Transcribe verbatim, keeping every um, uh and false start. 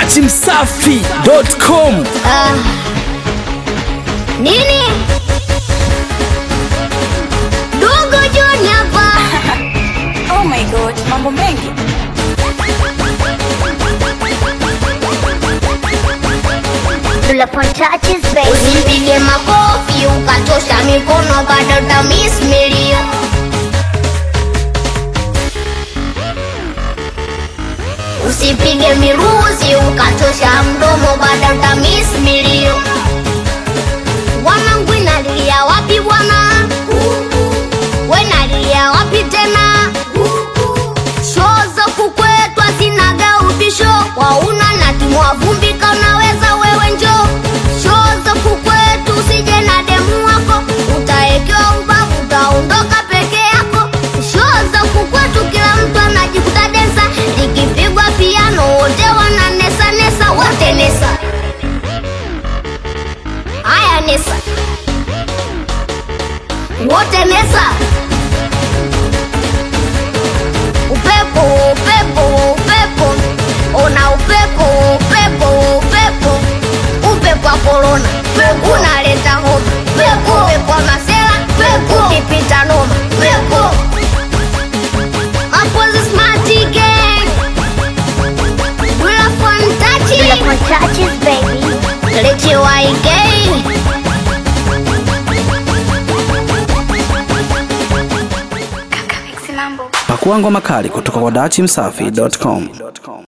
dati msafi dot com. Ah. Nini? Dogo John hapa. Oh my god, mambo mengi. Tula touches baby. Usipige makofi ukatosha mikono bado ta miss milio. Usipige miruzi ukatosha mdomo bado ta miss milio. Wanangu inalia wapi bwana? We nalia wapi tena? Shoza kukwetwa sinaga ubisho. Wauna na timua vumbi kaunaweza wewe njo. Shoza kukwetu usije na demu wako. Utaekewa ubavu utaondoka peke yako. Shoza kukwetu kila mtu anajikuta densa. Nikipigwa piano wote wananesa nesa. Wote nesa. Aya nesa. Wote nesa. Upepo, upepo, upepo. Ona upepo, upepo, upepo. Upepo wa corona. Pepo unaleta homa. Pepo, upepo wa masela. Pepo ukipita noma. Pepo. Hapo zi smarty gang. We are fun touches. We are fun touches baby. Let you I gang. Kaka mix mambo. Pakua ngoma kali kutoka kwa dati msafi dot com.